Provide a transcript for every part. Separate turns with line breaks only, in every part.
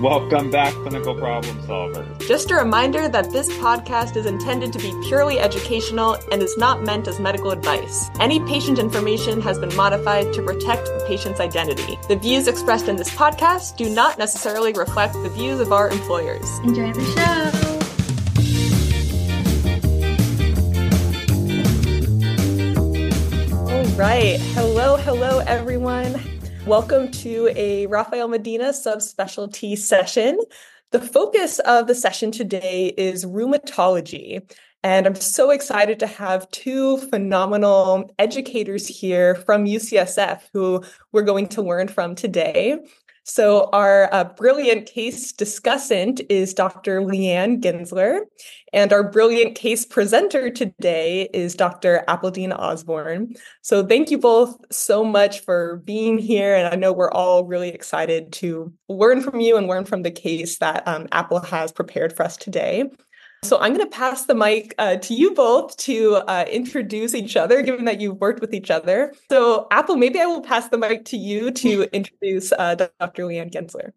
Welcome back, clinical problem solvers.
Just a reminder that this podcast is intended to be purely educational and is not meant as medical advice. Any patient information has been modified to protect the patient's identity. The views expressed in this podcast do not necessarily reflect the views of our employers.
Enjoy the
show! All right. Hello, everyone. Welcome to a Rafael Medina subspecialty session. The focus of the session today is rheumatology, and I'm so excited to have two phenomenal educators here from UCSF who we're going to learn from today. So our brilliant case discussant is Dr. Leanne Gensler, and our brilliant case presenter today is Dr. Appledine Osborne. So thank you both so much for being here, and I know we're all really excited to learn from you and learn from the case that Apple has prepared for us today. So I'm going to pass the mic to you both to introduce each other, given that you've worked with each other. So Apple, maybe I will pass the mic to you to introduce Dr. Leanne Gensler.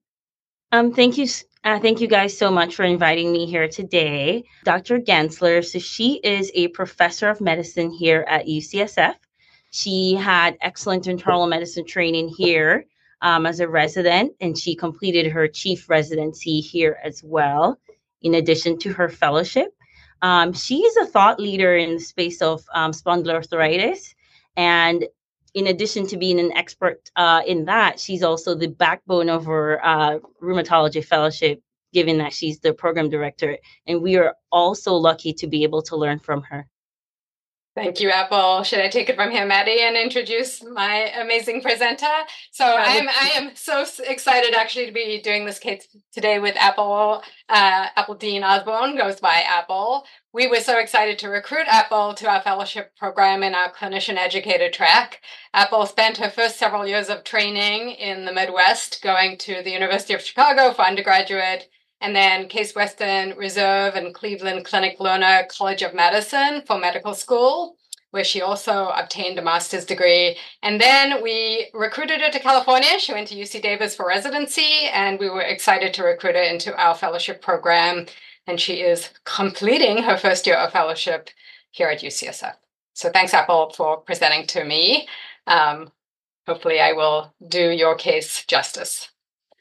Thank you guys so much for inviting me here today. Dr. Gensler, so she is a professor of medicine here at UCSF. She had excellent internal medicine training here as a resident, and she completed her chief residency here as well, in addition to her fellowship. She is a thought leader in the space of spondyloarthritis. And in addition to being an expert in that, she's also the backbone of her rheumatology fellowship, given that she's the program director. And we are also lucky to be able to learn from her.
Thank you, Apple. Should I take it from here, Maddie, and introduce my amazing presenter? So I am so excited actually to be doing this case today with Apple. Appledine Osborne goes by Apple. We were so excited to recruit Apple to our fellowship program in our clinician educator track. Apple spent her first several years of training in the Midwest, going to the University of Chicago for undergraduate, and then Case Western Reserve and Cleveland Clinic Lerner College of Medicine for medical school, where she also obtained a master's degree. And then we recruited her to California. She went to UC Davis for residency, and we were excited to recruit her into our fellowship program. And she is completing her first year of fellowship here at UCSF. So thanks, Apple, for presenting to me. Hopefully I will do your case justice.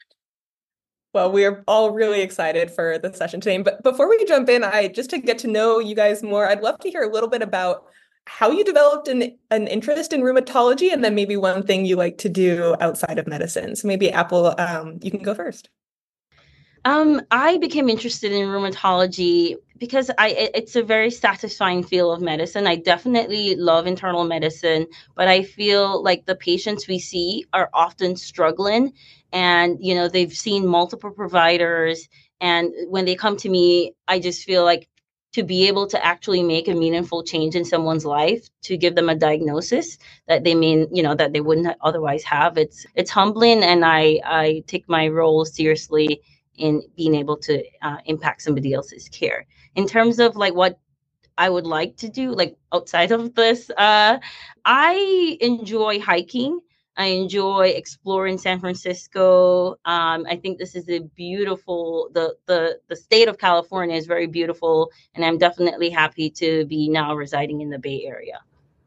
Well, we're all really excited for the session today. But before we jump in, just to get to know you guys more, I'd love to hear a little bit about how you developed an interest in rheumatology, and then maybe one thing you like to do outside of medicine. So maybe Apple, you can go first.
I became interested in rheumatology because it's a very satisfying field of medicine. I definitely love internal medicine, but I feel like the patients we see are often struggling, and they've seen multiple providers, and when they come to me, I just feel like to be able to actually make a meaningful change in someone's life, to give them a diagnosis that they that they wouldn't otherwise have, it's humbling, and I take my role seriously in being able to impact somebody else's care. In terms of like what I would like to do, like outside of this, I enjoy hiking. I enjoy exploring San Francisco. I think this is a beautiful, the state of California is very beautiful, and I'm definitely happy to be now residing in the Bay Area.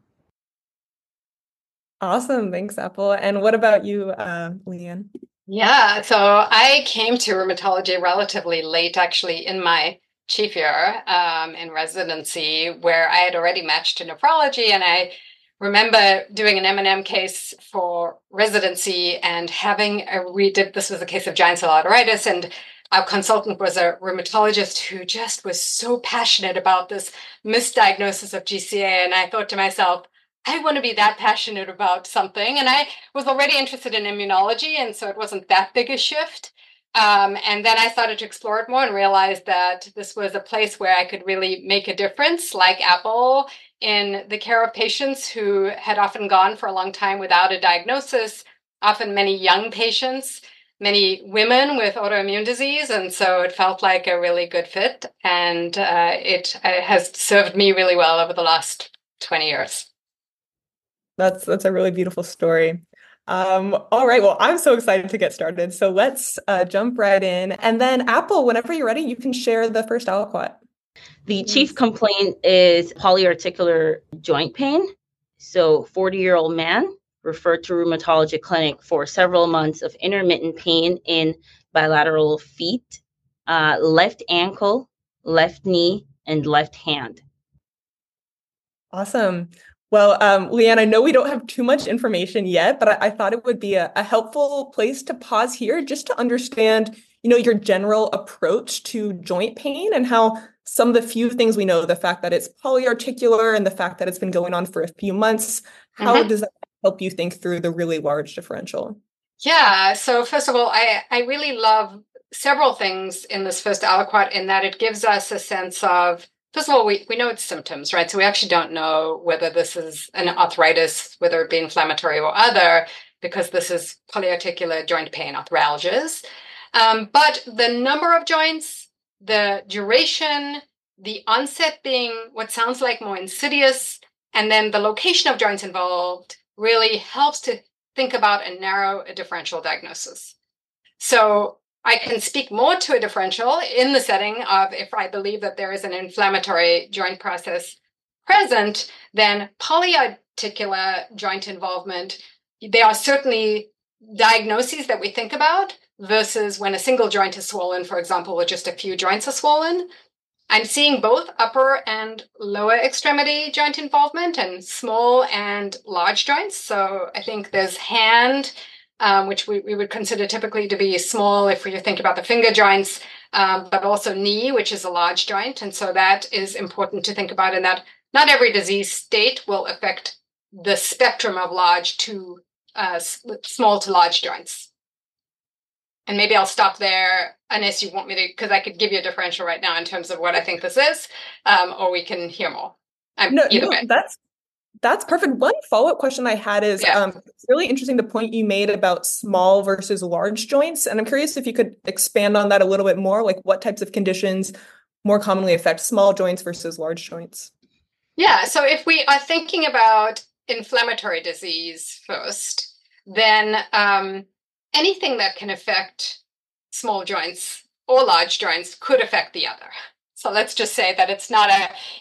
Awesome. Thanks, Apple. And what about you, Leanne?
Yeah, so I came to rheumatology relatively late, actually, in my chief year in residency, where I had already matched to nephrology. And I remember doing an M&M case for residency and this was a case of giant cell arteritis, and our consultant was a rheumatologist who just was so passionate about this misdiagnosis of GCA. And I thought to myself, I want to be that passionate about something. And I was already interested in immunology, and so it wasn't that big a shift. And then I started to explore it more and realized that this was a place where I could really make a difference, like Apple, in the care of patients who had often gone for a long time without a diagnosis, often many young patients, many women with autoimmune disease. And so it felt like a really good fit. And it has served me really well over the last 20 years.
That's a really beautiful story. All right. Well, I'm so excited to get started. So let's jump right in. And then Apple, whenever you're ready, you can share the first aliquot.
The chief complaint is polyarticular joint pain. So 40-year-old man referred to rheumatology clinic for several months of intermittent pain in bilateral feet, left ankle, left knee, and left hand.
Awesome. Well, Leanne, I know we don't have too much information yet, but I thought it would be a helpful place to pause here just to understand, your general approach to joint pain and how some of the few things we know, the fact that it's polyarticular and the fact that it's been going on for a few months, how does that help you think through the really large differential?
Yeah. So first of all, I really love several things in this first aliquot in that it gives us a sense of, first of all, we know it's symptoms, right? So we actually don't know whether this is an arthritis, whether it be inflammatory or other, because this is polyarticular joint pain, arthralgias. But the number of joints, the duration, the onset being what sounds like more insidious, and then the location of joints involved really helps to think about and narrow a differential diagnosis. So I can speak more to a differential in the setting of if I believe that there is an inflammatory joint process present, then polyarticular joint involvement, there are certainly diagnoses that we think about versus when a single joint is swollen, for example, or just a few joints are swollen. I'm seeing both upper and lower extremity joint involvement and small and large joints. So I think there's hand, which we would consider typically to be small if you think about the finger joints, but also knee, which is a large joint. And so that is important to think about in that not every disease state will affect the spectrum of large to small to large joints. And maybe I'll stop there unless you want me to, because I could give you a differential right now in terms of what I think this is, or we can hear more. Either way.
That's perfect. One follow-up question I had is it's really interesting the point you made about small versus large joints. And I'm curious if you could expand on that a little bit more, like what types of conditions more commonly affect small joints versus large joints?
Yeah, so if we are thinking about inflammatory disease first, then anything that can affect small joints or large joints could affect the other. So let's just say that it's not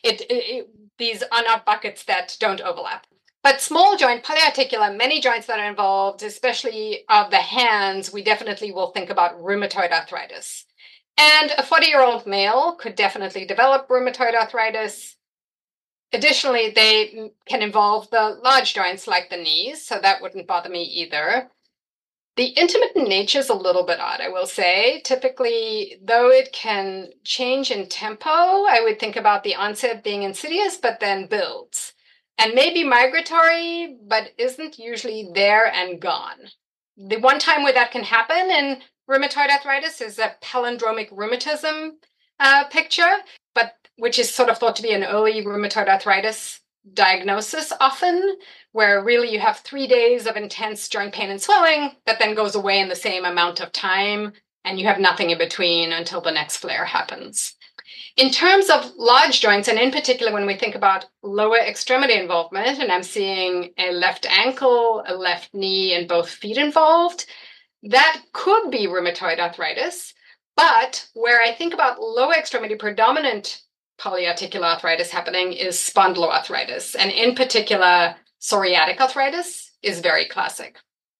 these are not buckets that don't overlap. But small joint, polyarticular, many joints that are involved, especially of the hands, we definitely will think about rheumatoid arthritis. And a 40-year-old male could definitely develop rheumatoid arthritis. Additionally, they can involve the large joints like the knees, so that wouldn't bother me either. The intermittent nature is a little bit odd, I will say. Typically, though it can change in tempo, I would think about the onset being insidious, but then builds. And maybe migratory, but isn't usually there and gone. The one time where that can happen in rheumatoid arthritis is a palindromic rheumatism picture, but which is sort of thought to be an early rheumatoid arthritis diagnosis often, where really you have 3 days of intense joint pain and swelling that then goes away in the same amount of time, and you have nothing in between until the next flare happens. In terms of large joints, and in particular when we think about lower extremity involvement, and I'm seeing a left ankle, a left knee, and both feet involved, that could be rheumatoid arthritis. But where I think about lower extremity predominant polyarticular arthritis happening is spondyloarthritis, and in particular, psoriatic arthritis is very classic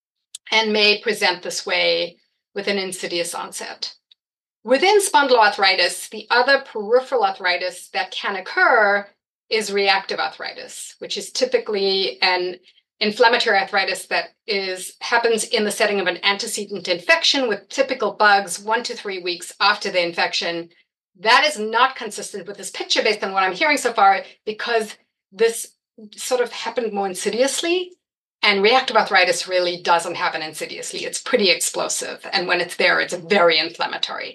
and may present this way with an insidious onset. Within spondyloarthritis, the other peripheral arthritis that can occur is reactive arthritis, which is typically an inflammatory arthritis that happens in the setting of an antecedent infection with typical bugs 1 to 3 weeks after the infection. That is not consistent with this picture based on what I'm hearing so far, because this sort of happened more insidiously, and reactive arthritis really doesn't happen insidiously. It's pretty explosive, and when it's there, it's very inflammatory.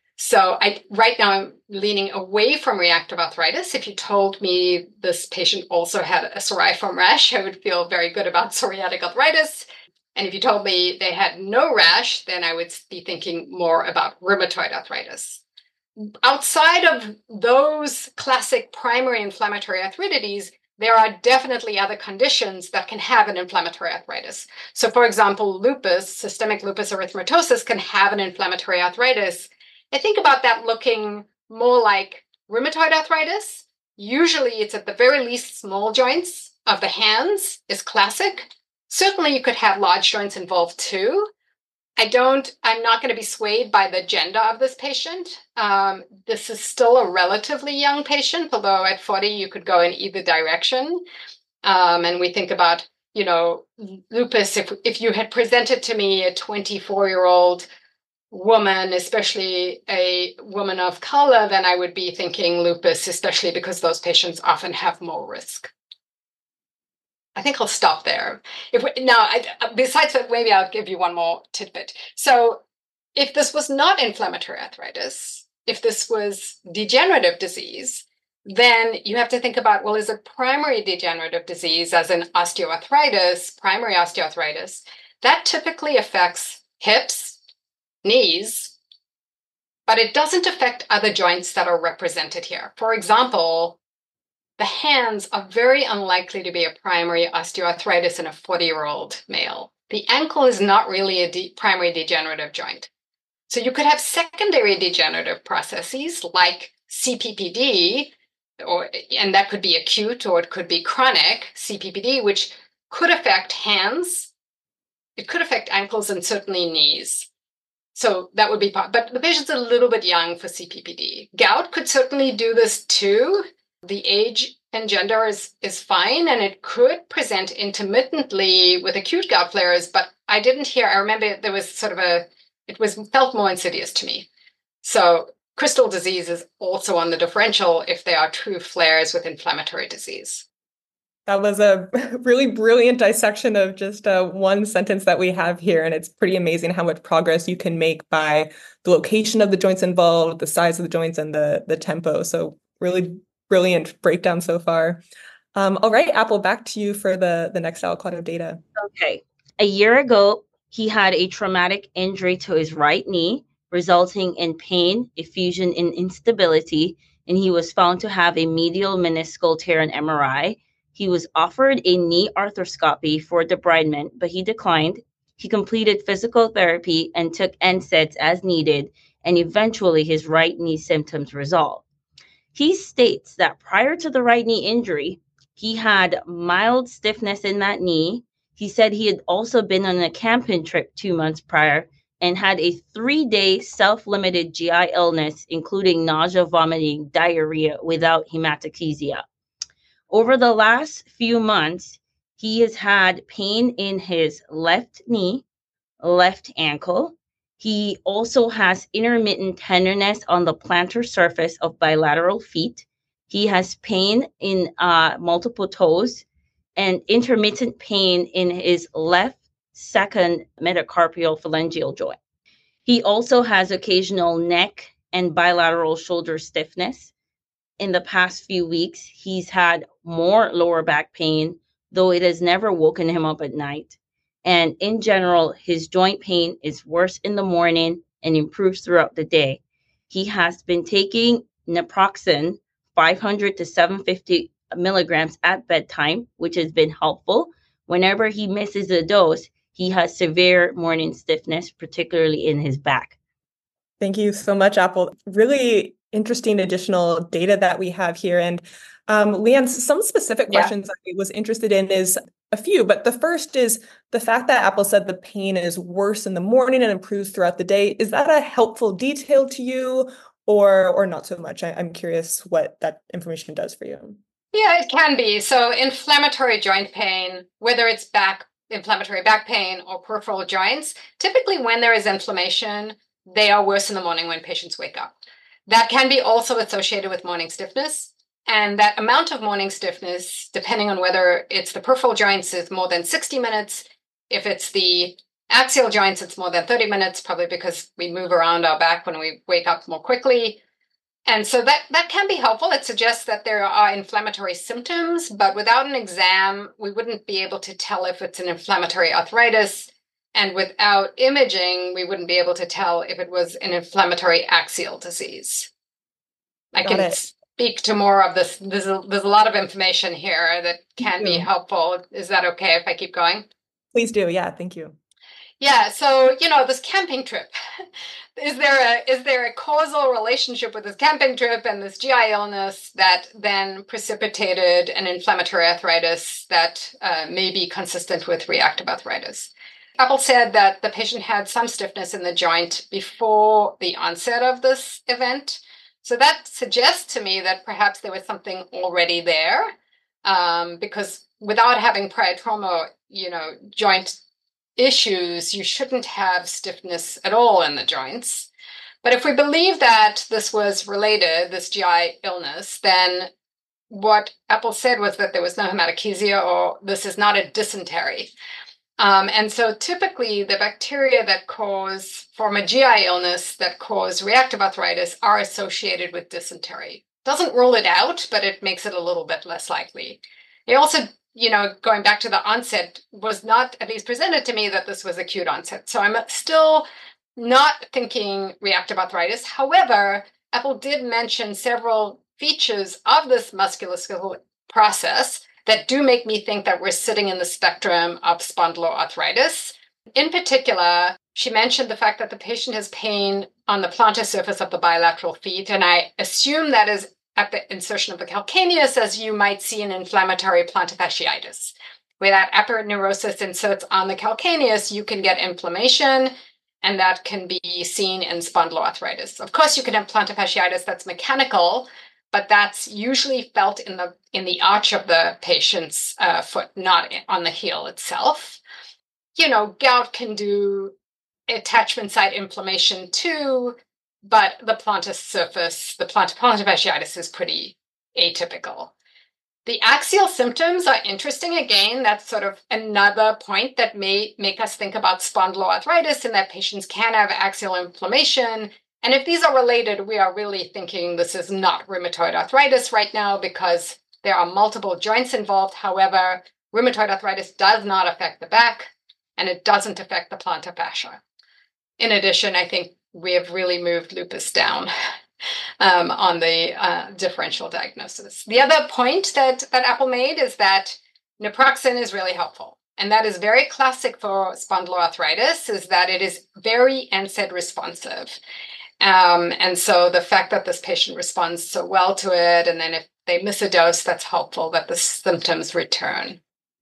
So right now I'm leaning away from reactive arthritis. If you told me this patient also had a psoriform rash, I would feel very good about psoriatic arthritis. And if you told me they had no rash, then I would be thinking more about rheumatoid arthritis. Outside of those classic primary inflammatory arthritides, there are definitely other conditions that can have an inflammatory arthritis. So, for example, lupus, systemic lupus erythematosus, can have an inflammatory arthritis. I think about that looking more like rheumatoid arthritis. Usually it's at the very least small joints of the hands is classic. Certainly you could have large joints involved too. I'm not going to be swayed by the gender of this patient. This is still a relatively young patient, although at 40 you could go in either direction. And we think about, lupus, if you had presented to me a 24-year-old woman, especially a woman of color, then I would be thinking lupus, especially because those patients often have more risk. I think I'll stop there. Besides that, maybe I'll give you one more tidbit. So if this was not inflammatory arthritis, if this was degenerative disease, then you have to think about, well, is it primary degenerative disease, as in osteoarthritis, primary osteoarthritis? That typically affects hips, knees, but it doesn't affect other joints that are represented here. For example, the hands are very unlikely to be a primary osteoarthritis in a 40-year-old male. The ankle is not really a primary degenerative joint. So you could have secondary degenerative processes like CPPD, and that could be acute or it could be chronic CPPD, which could affect hands. It could affect ankles and certainly knees. So that would be part, but the patient's a little bit young for CPPD. Gout could certainly do this too. The age and gender is fine, and it could present intermittently with acute gout flares, but I remember there was felt more insidious to me. So crystal disease is also on the differential if they are true flares with inflammatory disease.
That was a really brilliant dissection of just one sentence that we have here. And it's pretty amazing how much progress you can make by the location of the joints involved, the size of the joints, and the tempo. So really brilliant breakdown so far. All right, Apple, back to you for the next aliquot of data.
Okay. A year ago, he had a traumatic injury to his right knee, resulting in pain, effusion, and instability, and he was found to have a medial meniscal tear on MRI. He was offered a knee arthroscopy for debridement, but he declined. He completed physical therapy and took NSAIDs as needed, and eventually his right knee symptoms resolved. He states that prior to the right knee injury, he had mild stiffness in that knee. He said he had also been on a camping trip 2 months prior and had a 3-day self-limited GI illness, including nausea, vomiting, diarrhea without hematochezia. Over the last few months, he has had pain in his left knee, left ankle. He also has intermittent tenderness on the plantar surface of bilateral feet. He has pain in multiple toes and intermittent pain in his left second metacarpial phalangeal joint. He also has occasional neck and bilateral shoulder stiffness. In the past few weeks, he's had more lower back pain, though it has never woken him up at night. And in general, his joint pain is worse in the morning and improves throughout the day. He has been taking naproxen 500 to 750 milligrams at bedtime, which has been helpful. Whenever he misses a dose, he has severe morning stiffness, particularly in his back.
Thank you so much, Apple. Really interesting additional data that we have here. And Leanne, some specific questions I was interested in is a few, but the first is the fact that Apple said the pain is worse in the morning and improves throughout the day. Is that a helpful detail to you or not so much? I'm curious what that information does for you.
Yeah, it can be. So inflammatory joint pain, whether it's inflammatory back pain or peripheral joints, typically when there is inflammation, they are worse in the morning when patients wake up. That can be also associated with morning stiffness. And that amount of morning stiffness, depending on whether it's the peripheral joints, is more than 60 minutes. If it's the axial joints, it's more than 30 minutes, probably because we move around our back when we wake up more quickly. And so that can be helpful. It suggests that there are inflammatory symptoms, but without an exam, we wouldn't be able to tell if it's an inflammatory arthritis. And without imaging, we wouldn't be able to tell if it was an inflammatory axial disease. I can speak to more of this. There's a lot of information here that can be helpful. Is that okay if I keep going?
Please do. Yeah, thank you.
Yeah, so this camping trip, is there a causal relationship with this camping trip and this GI illness that then precipitated an inflammatory arthritis that may be consistent with reactive arthritis? Appel said that the patient had some stiffness in the joint before the onset of this event. So that suggests to me that perhaps there was something already there, because without having prior trauma, joint issues, you shouldn't have stiffness at all in the joints. But if we believe that this was related, this GI illness, then what Appel said was that there was no hematochezia, or this is not a dysentery. And so typically the bacteria that cause, from a GI illness that cause reactive arthritis, are associated with dysentery. Doesn't rule it out, but it makes it a little bit less likely. It also, going back to the onset, was not at least presented to me that this was acute onset. So I'm still not thinking reactive arthritis. However, Appel did mention several features of this musculoskeletal process that do make me think that we're sitting in the spectrum of spondyloarthritis. In particular, she mentioned the fact that the patient has pain on the plantar surface of the bilateral feet, and I assume that is at the insertion of the calcaneus, as you might see in inflammatory plantar fasciitis. Where that aponeurosis inserts on the calcaneus, you can get inflammation, and that can be seen in spondyloarthritis. Of course, you can have plantar fasciitis that's mechanical, but that's usually felt in the arch of the patient's foot, not on the heel itself. Gout can do attachment site inflammation too, but the plantar surface, the plantar fasciitis is pretty atypical. The axial symptoms are interesting. Again, that's sort of another point that may make us think about spondyloarthritis, and that patients can have axial inflammation. And if these are related, we are really thinking this is not rheumatoid arthritis right now, because there are multiple joints involved. However, rheumatoid arthritis does not affect the back, and it doesn't affect the plantar fascia. In addition, I think we have really moved lupus down on the differential diagnosis. The other point that Appel made is that naproxen is really helpful. And that is very classic for spondyloarthritis, is that it is very NSAID responsive. And so the fact that this patient responds so well to it, and then if they miss a dose, that's helpful that the symptoms return.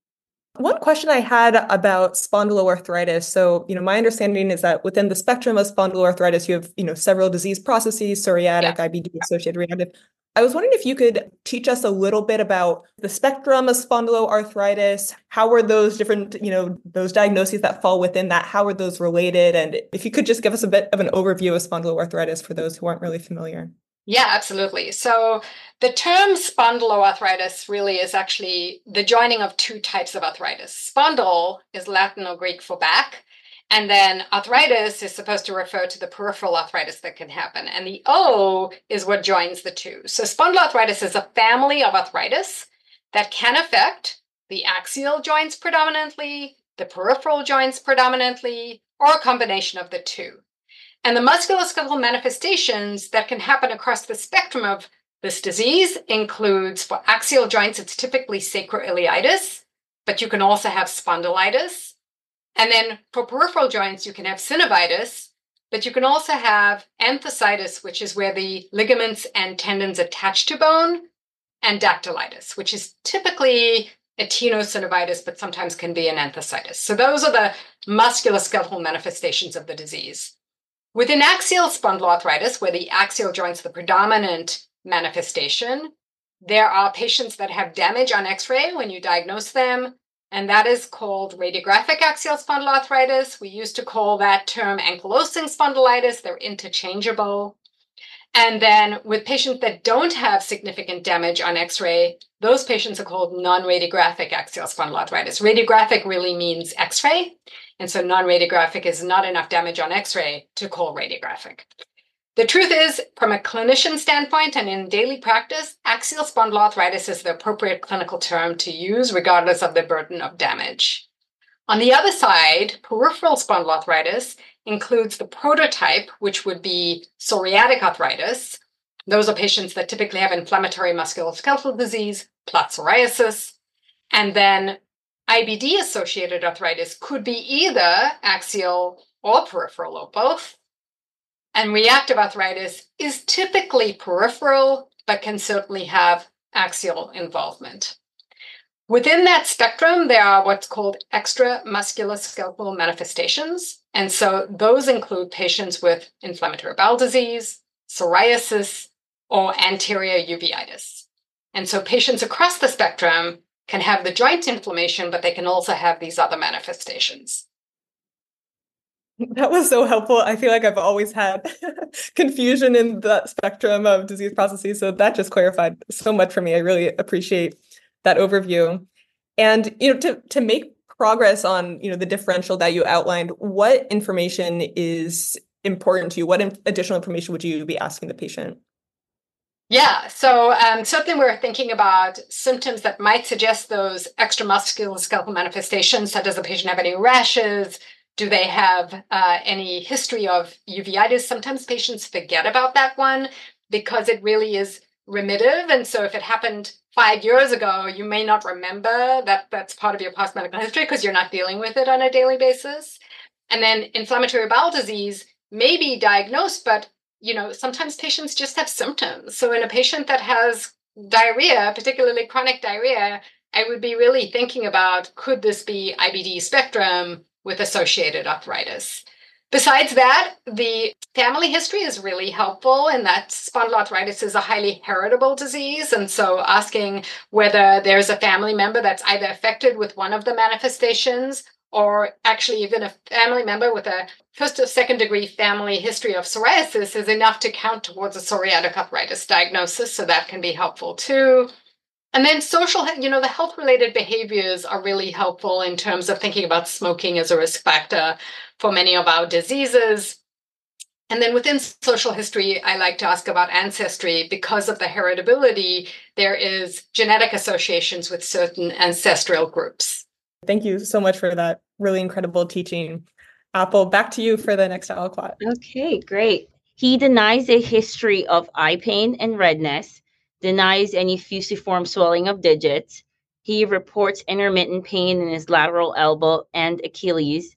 One question I had about spondyloarthritis. So, my understanding is that within the spectrum of spondyloarthritis, you have, several disease processes, psoriatic, IBD, associated reactive. I was wondering if you could teach us a little bit about the spectrum of spondyloarthritis. How are those different, those diagnoses that fall within that, how are those related? And if you could just give us a bit of an overview of spondyloarthritis for those who aren't really familiar.
Yeah, absolutely. So the term spondyloarthritis really is actually the joining of two types of arthritis. Spondyle is Latin or Greek for back, and then arthritis is supposed to refer to the peripheral arthritis that can happen. And the O is what joins the two. So spondyloarthritis is a family of arthritis that can affect the axial joints predominantly, the peripheral joints predominantly, or a combination of the two. And the musculoskeletal manifestations that can happen across the spectrum of this disease includes, for axial joints, it's typically sacroiliitis, but you can also have spondylitis. And then for peripheral joints, you can have synovitis, but you can also have enthesitis, which is where the ligaments and tendons attach to bone, and dactylitis, which is typically a tenosynovitis, but sometimes can be an enthesitis. So those are the musculoskeletal manifestations of the disease. Within axial spondyloarthritis, where the axial joint's the predominant manifestation, there are patients that have damage on X-ray when you diagnose them, and that is called radiographic axial spondyloarthritis. We used to call that term ankylosing spondylitis. They're interchangeable. And then with patients that don't have significant damage on X-ray, those patients are called non-radiographic axial spondyloarthritis. Radiographic really means X-ray. And so non-radiographic is not enough damage on X-ray to call radiographic. The truth is, from a clinician standpoint and in daily practice, axial spondyloarthritis is the appropriate clinical term to use regardless of the burden of damage. On the other side, peripheral spondyloarthritis includes the prototype, which would be psoriatic arthritis, Those are patients that typically have inflammatory musculoskeletal disease plus psoriasis. And then IBD-associated arthritis could be either axial or peripheral or both. And reactive arthritis is typically peripheral, but can certainly have axial involvement. Within that spectrum, there are what's called extramusculoskeletal manifestations. And so those include patients with inflammatory bowel disease, psoriasis, or anterior uveitis. And so patients across the spectrum can have the joint inflammation, but they can also have these other manifestations.
That was so helpful. I feel like I've always had confusion in the spectrum of disease processes. So that just clarified so much for me. I really appreciate that overview. And, to make progress on, the differential that you outlined, what information is important to you? What additional information would you be asking the patient?
Yeah, so certainly we're thinking about symptoms that might suggest those extramusculoskeletal manifestations. So does the patient have any rashes? Do they have any history of uveitis? Sometimes patients forget about that one because it really is remittive. And so if it happened 5 years ago, you may not remember that that's part of your past medical history because you're not dealing with it on a daily basis. And then inflammatory bowel disease may be diagnosed, but sometimes patients just have symptoms. So in a patient that has diarrhea, particularly chronic diarrhea, I would be really thinking about, could this be IBD spectrum with associated arthritis? Besides that, the family history is really helpful in that spondyloarthritis is a highly heritable disease. And so asking whether there's a family member that's either affected with one of the manifestations or actually even a family member with a first or second degree family history of psoriasis is enough to count towards a psoriatic arthritis diagnosis. So that can be helpful too. And then social, the health-related behaviors are really helpful in terms of thinking about smoking as a risk factor for many of our diseases. And then within social history, I like to ask about ancestry. Because of the heritability, there is genetic associations with certain ancestral groups.
Thank you so much for that really incredible teaching. Apple, back to you for the next aliquot.
Okay, great. He denies a history of eye pain and redness, denies any fusiform swelling of digits. He reports intermittent pain in his lateral elbow and Achilles.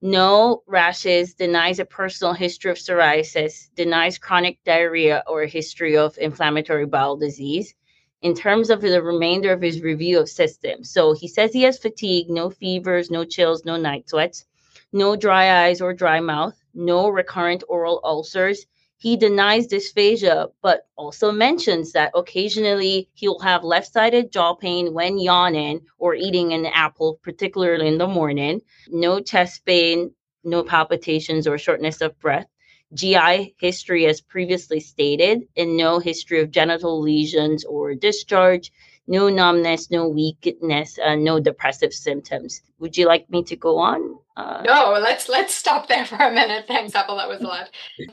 No rashes, denies a personal history of psoriasis, denies chronic diarrhea or a history of inflammatory bowel disease. In terms of the remainder of his review of systems, so he says he has fatigue, no fevers, no chills, no night sweats, no dry eyes or dry mouth, no recurrent oral ulcers. He denies dysphagia, but also mentions that occasionally he'll have left-sided jaw pain when yawning or eating an apple, particularly in the morning. No chest pain, no palpitations or shortness of breath. GI history as previously stated, and no history of genital lesions or discharge, no numbness, no weakness, no depressive symptoms. Would you like me to go on?
No, let's stop there for a minute. Thanks, Apple. That was a lot.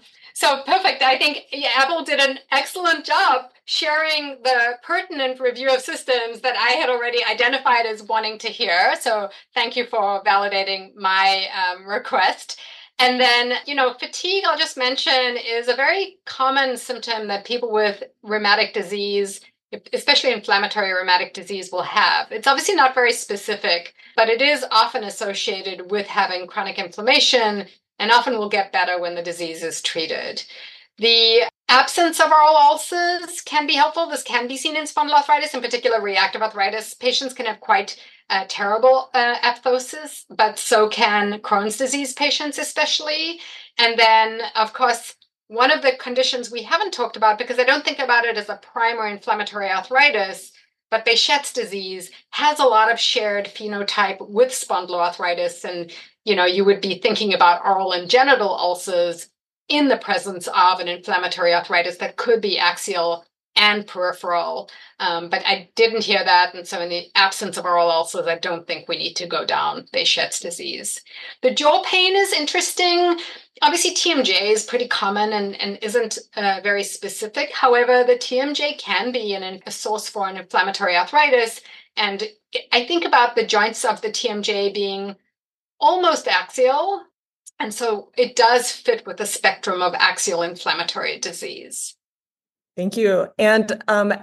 So perfect. I think Apple did an excellent job sharing the pertinent review of systems that I had already identified as wanting to hear. So thank you for validating my request. And then, fatigue, I'll just mention, is a very common symptom that people with rheumatic disease, especially inflammatory rheumatic disease, will have. It's obviously not very specific, but it is often associated with having chronic inflammation and often will get better when the disease is treated. The absence of oral ulcers can be helpful. This can be seen in spondyloarthritis, in particular reactive arthritis. Patients can have quite terrible aphthosis, but so can Crohn's disease patients especially. And then, of course, one of the conditions we haven't talked about, because I don't think about it as a primary inflammatory arthritis, but Behçet's disease has a lot of shared phenotype with spondyloarthritis. And, you would be thinking about oral and genital ulcers in the presence of an inflammatory arthritis that could be axial and peripheral. But I didn't hear that. And so in the absence of oral ulcers, I don't think we need to go down Behçet's disease. The jaw pain is interesting. Obviously, TMJ is pretty common and isn't very specific. However, the TMJ can be a source for an inflammatory arthritis. And I think about the joints of the TMJ being almost axial. And so it does fit with the spectrum of axial inflammatory disease.
Thank you. And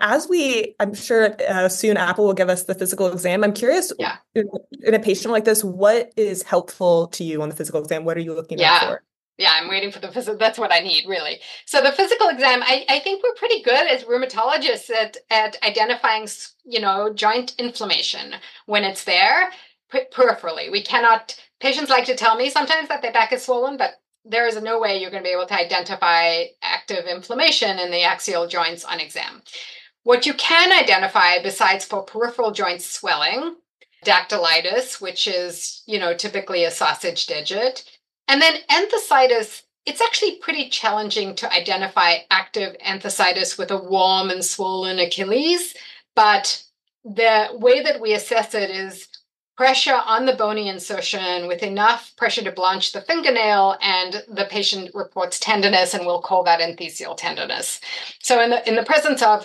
I'm sure soon Apple will give us the physical exam. I'm curious,
Yeah.
in a patient like this, what is helpful to you on the physical exam? What are you looking out for?
Yeah, I'm waiting for the physical. That's what I need, really. So the physical exam, I think we're pretty good as rheumatologists at identifying, joint inflammation when it's there peripherally. Patients like to tell me sometimes that their back is swollen, but there is no way you're going to be able to identify active inflammation in the axial joints on exam. What you can identify besides for peripheral joint swelling, dactylitis, which is, typically a sausage digit, and then enthesitis, it's actually pretty challenging to identify active enthesitis with a warm and swollen Achilles, but the way that we assess it is pressure on the bony insertion with enough pressure to blanch the fingernail, and the patient reports tenderness, and we'll call that enthesial tenderness. So in the presence of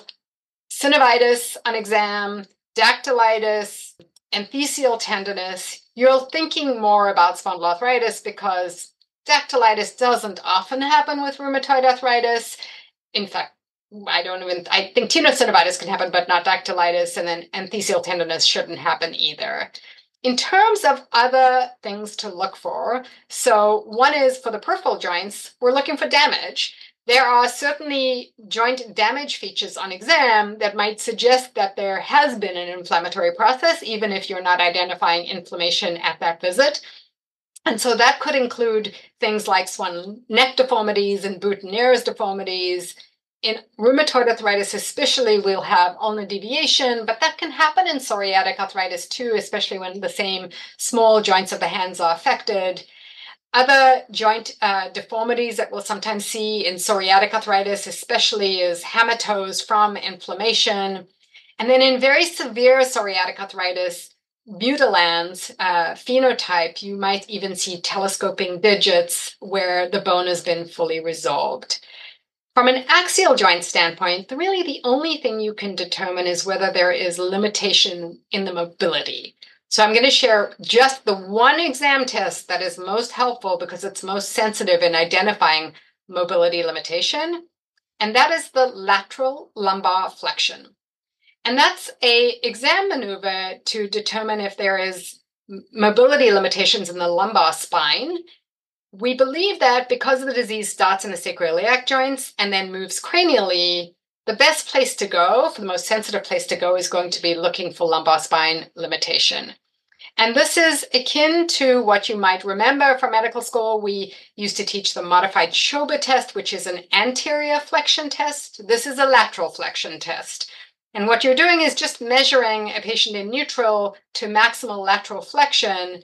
synovitis on exam, dactylitis, enthesial tenderness, you're thinking more about spondyloarthritis because dactylitis doesn't often happen with rheumatoid arthritis. In fact, I think tenosynovitis can happen, but not dactylitis, and then enthesial tenderness shouldn't happen either. In terms of other things to look for, so one is for the peripheral joints, we're looking for damage. There are certainly joint damage features on exam that might suggest that there has been an inflammatory process, even if you're not identifying inflammation at that visit. And so that could include things like swan neck deformities and boutonniere's deformities. In rheumatoid arthritis especially, we'll have ulnar deviation, but that can happen in psoriatic arthritis too, especially when the same small joints of the hands are affected. Other joint deformities that we'll sometimes see in psoriatic arthritis especially is hamartose from inflammation. And then in very severe psoriatic arthritis, Butylan's phenotype, you might even see telescoping digits where the bone has been fully resolved. From an axial joint standpoint, really the only thing you can determine is whether there is limitation in the mobility. So I'm going to share just the one exam test that is most helpful because it's most sensitive in identifying mobility limitation, and that is the lateral lumbar flexion. And that's an exam maneuver to determine if there is mobility limitations in the lumbar spine. We believe that because the disease starts in the sacroiliac joints and then moves cranially, the best place to go, for the most sensitive place to go, is going to be looking for lumbar spine limitation. And this is akin to what you might remember from medical school. We used to teach the modified Schober test, which is an anterior flexion test. This is a lateral flexion test. And what you're doing is just measuring a patient in neutral to maximal lateral flexion,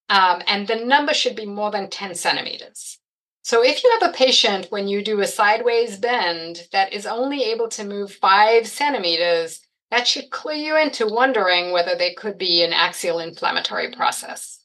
and the number should be more than 10 centimeters. So if you have a patient, when you do a sideways bend, that is only able to move 5 centimeters, that should clue you into wondering whether they could be an axial inflammatory process.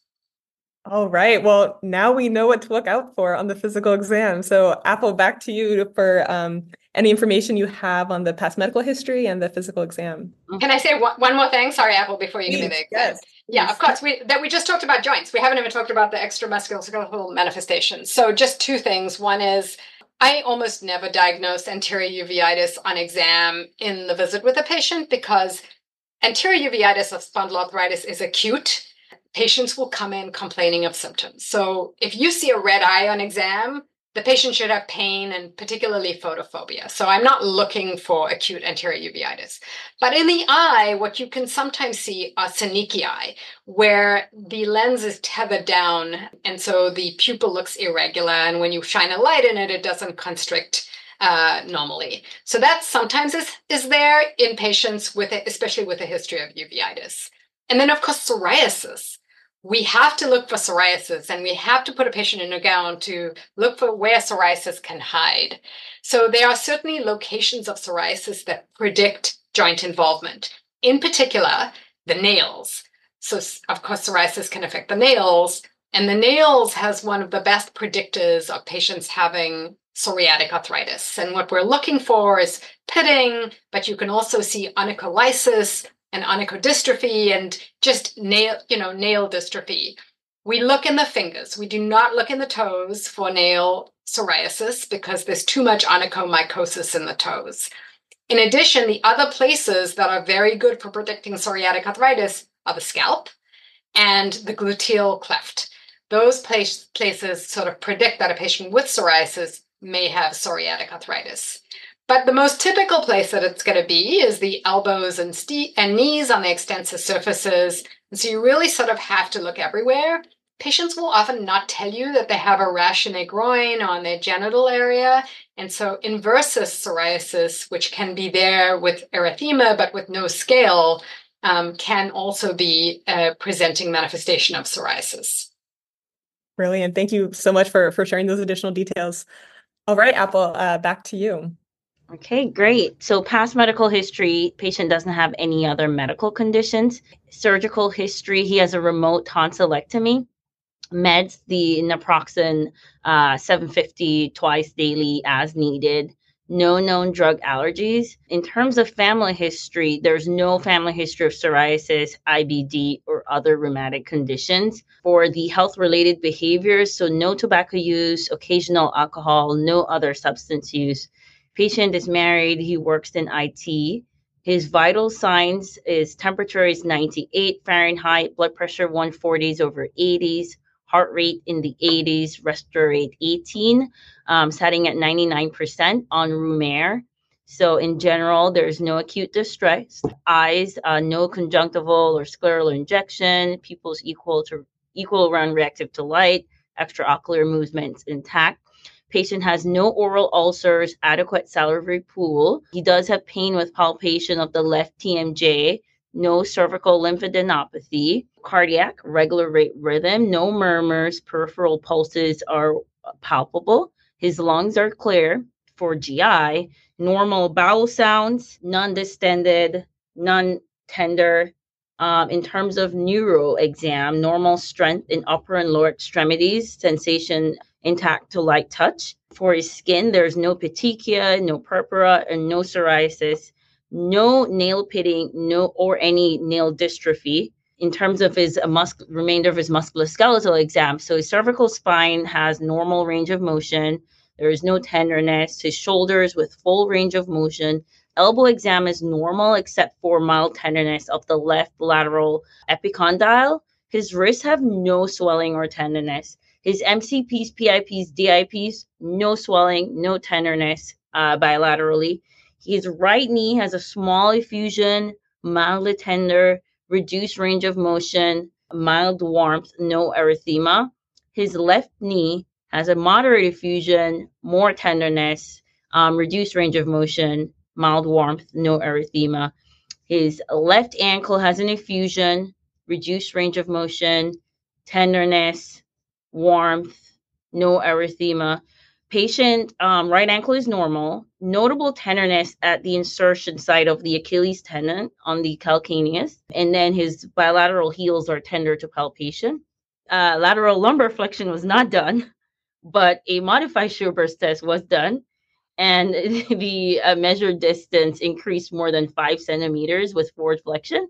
All right. Well, now we know what to look out for on the physical exam. So Apple, back to you for any information you have on the past medical history and the physical exam.
Can I say one more thing? Sorry, Apple, before you give me the exam.
Yes.
Yeah, of course. We just talked about joints. We haven't even talked about the extramusculoskeletal manifestations. So just two things. One is I almost never diagnose anterior uveitis on exam in the visit with a patient because anterior uveitis of spondyloarthritis is acute. Patients will come in complaining of symptoms. So if you see a red eye on exam, the patient should have pain and particularly photophobia. So I'm not looking for acute anterior uveitis. But in the eye, what you can sometimes see are synechia, where the lens is tethered down, and so the pupil looks irregular, and when you shine a light in it, it doesn't constrict normally. So that sometimes is there in patients with it, especially with a history of uveitis. And then, of course, psoriasis. We have to look for psoriasis, and we have to put a patient in a gown to look for where psoriasis can hide. So there are certainly locations of psoriasis that predict joint involvement. In particular, the nails. So, of course, psoriasis can affect the nails, and the nails has one of the best predictors of patients having psoriatic arthritis. And what we're looking for is pitting, but you can also see onycholysis and onychodystrophy and just nail dystrophy. We look in the fingers. We do not look in the toes for nail psoriasis because there's too much onychomycosis in the toes. In addition, the other places that are very good for predicting psoriatic arthritis are the scalp and the gluteal cleft. Those places sort of predict that a patient with psoriasis may have psoriatic arthritis. But the most typical place that it's going to be is the elbows and knees on the extensor surfaces. And so you really sort of have to look everywhere. Patients will often not tell you that they have a rash in their groin or on their genital area. And so inversus psoriasis, which can be there with erythema but with no scale, can also be a presenting manifestation of psoriasis.
Brilliant. Thank you so much for sharing those additional details. All right, Apple, back to you.
Okay, great. So past medical history, patient doesn't have any other medical conditions. Surgical history, he has a remote tonsillectomy. Meds, the naproxen 750 twice daily as needed. No known drug allergies. In terms of family history, there's no family history of psoriasis, IBD, or other rheumatic conditions. For the health-related behaviors, so no tobacco use, occasional alcohol, no other substance use. Patient is married, he works in IT. His vital signs is temperature is 98 Fahrenheit, blood pressure 140s over 80s, heart rate in the 80s, respiratory rate 18, setting at 99% on room air. So in general, there's no acute distress. Eyes, no conjunctival or scleral injection. Pupils equal around reactive to light. Extraocular movements intact. Patient has no oral ulcers, adequate salivary pool. He does have pain with palpation of the left TMJ. No cervical lymphadenopathy, cardiac, regular rate rhythm, no murmurs, peripheral pulses are palpable. His lungs are clear. For GI, normal bowel sounds, none distended, none tender. In terms of neuro exam, normal strength in upper and lower extremities, sensation intact to light touch. For his skin, there's no petechia, no purpura, and no psoriasis. No nail pitting, or any nail dystrophy. In terms of his remainder of his musculoskeletal exam, so his cervical spine has normal range of motion. There is no tenderness. His shoulders with full range of motion. Elbow exam is normal except for mild tenderness of the left lateral epicondyle. His wrists have no swelling or tenderness. His MCPs, PIPs, DIPs, no swelling, no tenderness bilaterally. His right knee has a small effusion, mildly tender, reduced range of motion, mild warmth, no erythema. His left knee has a moderate effusion, more tenderness, reduced range of motion, mild warmth, no erythema. His left ankle has an effusion, reduced range of motion, tenderness, warmth, no erythema. Patient right ankle is normal. Notable tenderness at the insertion site of the Achilles tendon on the calcaneus. And then his bilateral heels are tender to palpation. Lateral lumbar flexion was not done, but a modified Schubert's test was done. And the measured distance increased more than 5 centimeters with forward flexion.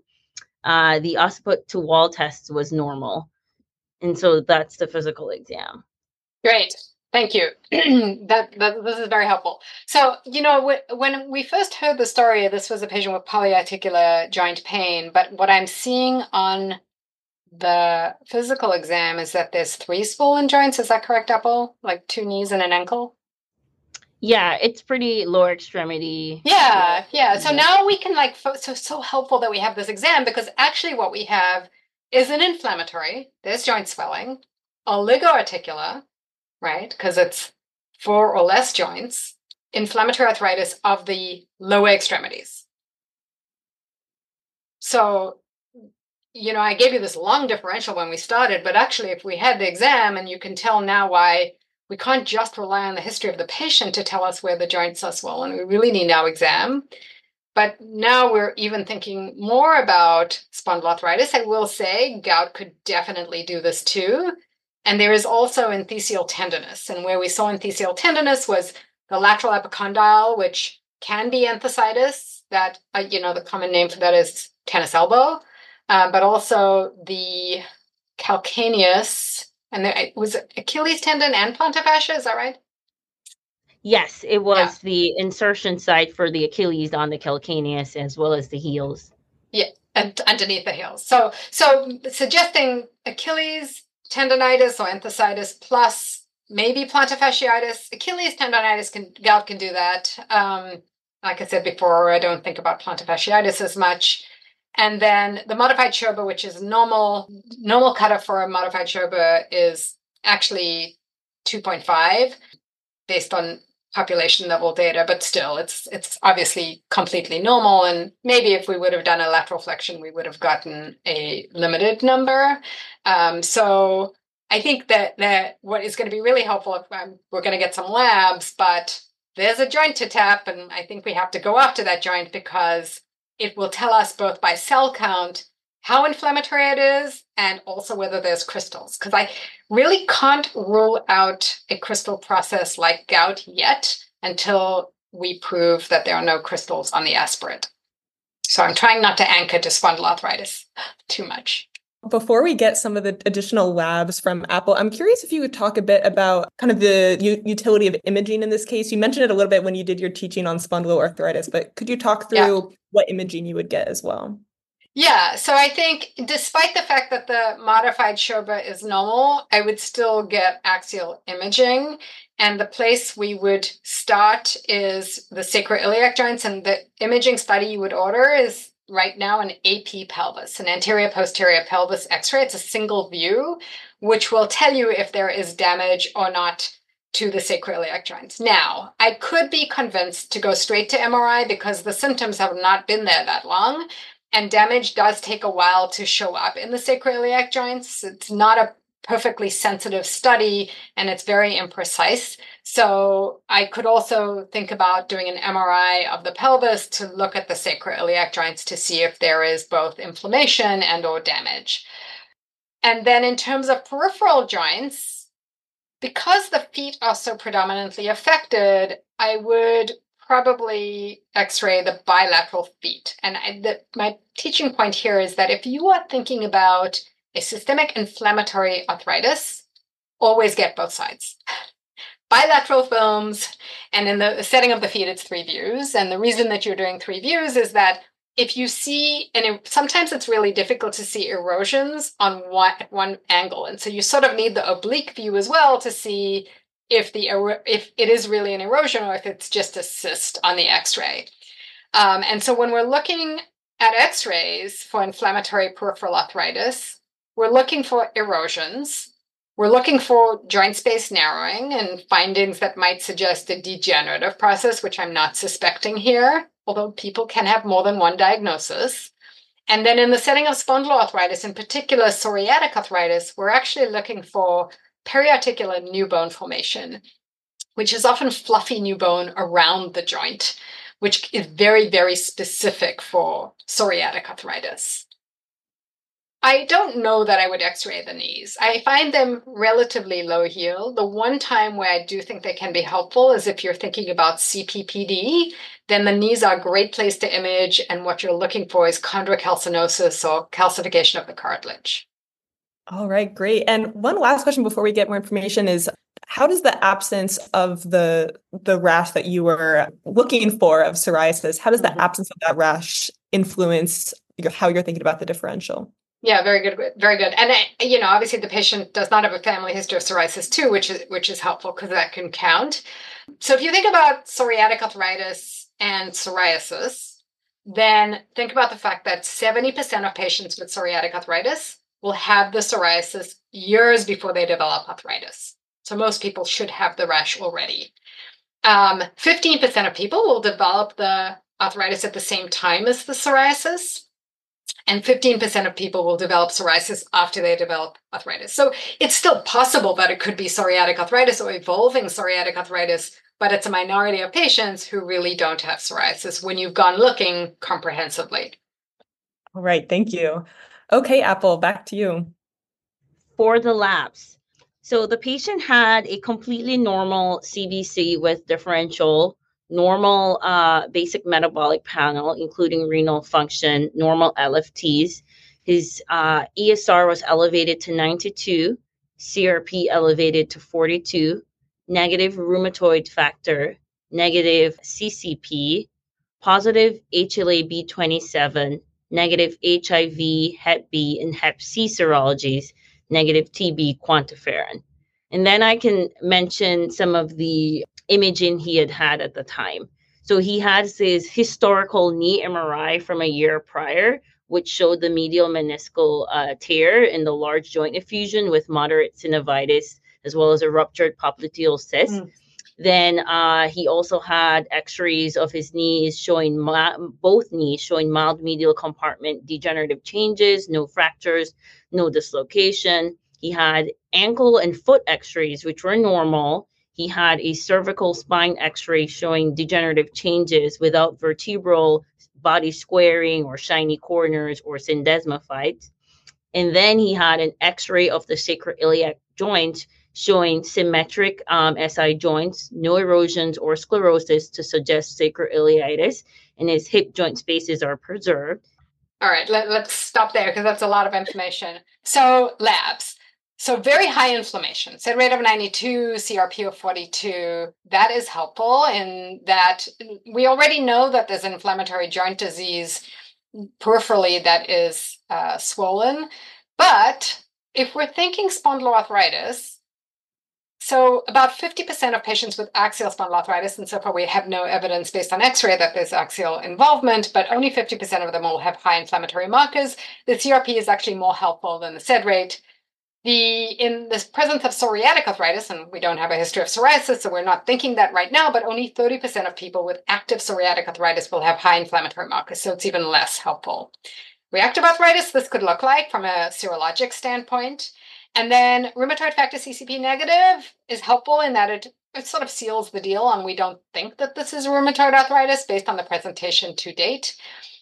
The occiput to wall test was normal. And so that's the physical exam.
Great. Thank you. This is very helpful. So, when we first heard the story, this was a patient with polyarticular joint pain. But what I'm seeing on the physical exam is that there's 3 swollen joints. Is that correct, Apple? Like 2 knees and an ankle?
Yeah, it's pretty lower extremity.
Yeah. So now we can so helpful that we have this exam, because actually what we have is an inflammatory, there's joint swelling, oligoarticular, right? Because it's 4 or less joints, inflammatory arthritis of the lower extremities. So, I gave you this long differential when we started, but actually if we had the exam, and you can tell now why we can't just rely on the history of the patient to tell us where the joints are swollen. We really need our exam. But now we're even thinking more about spondyloarthritis. I will say gout could definitely do this too. And there is also enthesial tenderness. And where we saw enthesial tenderness was the lateral epicondyle, which can be enthesitis. That, the common name for that is tennis elbow. But also the calcaneus. And it was Achilles tendon and plantar fascia, is that right?
Yes, it
Yeah.
was the insertion site for the Achilles on the calcaneus as well as the heels.
Yeah, and underneath the heels. So suggesting Achilles tendonitis or enthesitis plus maybe plantar fasciitis. Achilles tendonitis gout can do that. Like I said before, I don't think about plantar fasciitis as much. And then the modified Schober, which is normal cutoff for a modified Schober is actually 2.5 based on population level data, but still it's obviously completely normal. And maybe if we would have done a lateral flexion, we would have gotten a limited number. So I think that what is going to be really helpful if we're going to get some labs, but there's a joint to tap, and I think we have to go after that joint because it will tell us both by cell count how inflammatory it is and also whether there's crystals. Because I really can't rule out a crystal process like gout yet until we prove that there are no crystals on the aspirate. So I'm trying not to anchor to spondyloarthritis too much.
Before we get some of the additional labs from Apple, I'm curious if you would talk a bit about kind of the utility of imaging in this case. You mentioned it a little bit when you did your teaching on spondyloarthritis, but could you talk through what imaging you would get as well?
Yeah, so I think despite the fact that the modified Schober is normal, I would still get axial imaging. And the place we would start is the sacroiliac joints. And the imaging study you would order is right now an AP pelvis, an anterior posterior pelvis x-ray. It's a single view, which will tell you if there is damage or not to the sacroiliac joints. Now, I could be convinced to go straight to MRI because the symptoms have not been there that long. And damage does take a while to show up in the sacroiliac joints. It's not a perfectly sensitive study, and it's very imprecise. So I could also think about doing an MRI of the pelvis to look at the sacroiliac joints to see if there is both inflammation and or damage. And then in terms of peripheral joints, because the feet are so predominantly affected, I would probably x-ray the bilateral feet. And my teaching point here is that if you are thinking about a systemic inflammatory arthritis, always get both sides. Bilateral films, and in the setting of the feet, it's 3 views. And the reason that you're doing 3 views is that if you see, and sometimes it's really difficult to see erosions on one angle. And so you sort of need the oblique view as well to see if it is really an erosion or if it's just a cyst on the x-ray. And so when we're looking at x-rays for inflammatory peripheral arthritis, we're looking for erosions. We're looking for joint space narrowing and findings that might suggest a degenerative process, which I'm not suspecting here, although people can have more than one diagnosis. And then in the setting of spondyloarthritis, in particular psoriatic arthritis, we're actually looking for periarticular new bone formation, which is often fluffy new bone around the joint, which is very, very specific for psoriatic arthritis. I don't know that I would x-ray the knees. I find them relatively low heel. The one time where I do think they can be helpful is if you're thinking about CPPD, then the knees are a great place to image, and what you're looking for is chondrocalcinosis or calcification of the cartilage.
All right, great. And one last question before we get more information is, how does the absence of the rash that you were looking for of psoriasis, how does the absence of that rash influence how you're thinking about the differential?
Yeah, very good, very good. And obviously the patient does not have a family history of psoriasis too, which is helpful because that can count. So if you think about psoriatic arthritis and psoriasis, then think about the fact that 70% of patients with psoriatic arthritis will have the psoriasis years before they develop arthritis. So most people should have the rash already. 15% of people will develop the arthritis at the same time as the psoriasis. And 15% of people will develop psoriasis after they develop arthritis. So it's still possible that it could be psoriatic arthritis or evolving psoriatic arthritis, but it's a minority of patients who really don't have psoriasis when you've gone looking comprehensively.
All right, thank you. Okay, Apple, back to you.
For the labs. So the patient had a completely normal CBC with differential, normal basic metabolic panel, including renal function, normal LFTs. His ESR was elevated to 92, CRP elevated to 42, negative rheumatoid factor, negative CCP, positive HLA-B27, negative HIV, Hep B, and Hep C serologies, negative TB quantiferin. And then I can mention some of the imaging he had at the time. So he has his historical knee MRI from a year prior, which showed the medial meniscal tear in the large joint effusion with moderate synovitis, as well as a ruptured popliteal cyst. Then he also had x-rays of his knees showing both knees showing mild medial compartment degenerative changes, no fractures, no dislocation. He had ankle and foot x-rays, which were normal. He had a cervical spine x-ray showing degenerative changes without vertebral body squaring or shiny corners or syndesmophytes. And then he had an x-ray of the sacroiliac joint showing symmetric SI joints, no erosions or sclerosis to suggest sacroiliitis, and his hip joint spaces are preserved.
All right, let's stop there because that's a lot of information. So labs. So very high inflammation, SID rate of 92, CRP of 42. That is helpful in that we already know that there's inflammatory joint disease peripherally that is swollen. But if we're thinking spondyloarthritis, so about 50% of patients with axial spondyloarthritis, and so far we have no evidence based on X-ray that there's axial involvement, but only 50% of them will have high inflammatory markers. The CRP is actually more helpful than the SID rate. In the presence of psoriatic arthritis, and we don't have a history of psoriasis, so we're not thinking that right now, but only 30% of people with active psoriatic arthritis will have high inflammatory markers, so it's even less helpful. Reactive arthritis, this could look like from a serologic standpoint. And then rheumatoid factor CCP negative is helpful in that it sort of seals the deal, and we don't think that this is rheumatoid arthritis based on the presentation to date.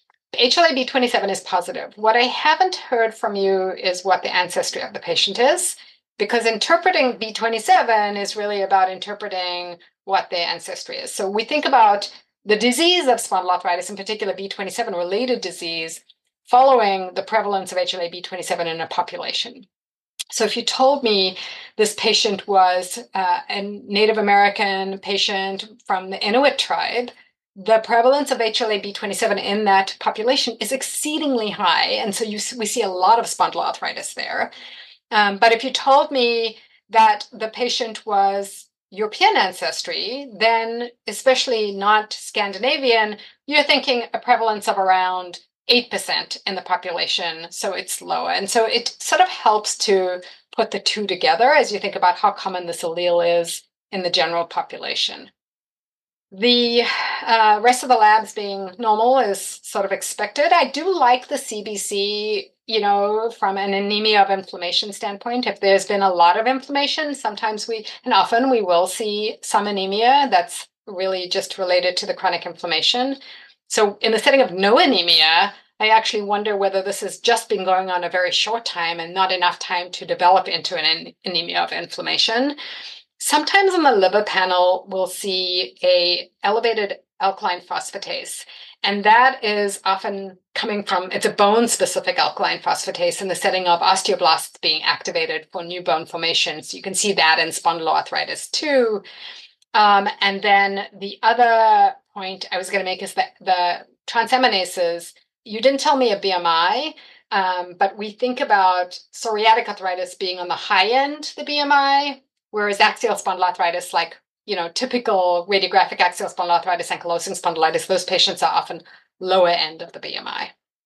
HLA-B27 is positive. What I haven't heard from you is what the ancestry of the patient is, because interpreting B27 is really about interpreting what their ancestry is. So we think about the disease of spondyloarthritis, in particular B27-related disease, following the prevalence of HLA-B27 in a population. So if you told me this patient was a Native American patient from the Inuit tribe, the prevalence of HLA-B27 in that population is exceedingly high. And so we see a lot of spondyloarthritis there. But if you told me that the patient was European ancestry, then especially not Scandinavian, you're thinking a prevalence of around 8% in the population, so it's lower. And so it sort of helps to put the two together as you think about how common this allele is in the general population. The rest of the labs being normal is sort of expected. I do like the CBC, from an anemia of inflammation standpoint. If there's been a lot of inflammation, often we will see some anemia that's really just related to the chronic inflammation. So in the setting of no anemia, I actually wonder whether this has just been going on a very short time and not enough time to develop into an anemia of inflammation. Sometimes in the liver panel, we'll see an elevated alkaline phosphatase. And that is often coming from, it's a bone-specific alkaline phosphatase in the setting of osteoblasts being activated for new bone formation. So you can see that in spondyloarthritis too. And then the other point I was going to make is that the transaminases, you didn't tell me a BMI, but we think about psoriatic arthritis being on the high end, the BMI, whereas axial spondyloarthritis, like, typical radiographic axial spondyloarthritis, ankylosing spondylitis, those patients are often lower end of the BMI.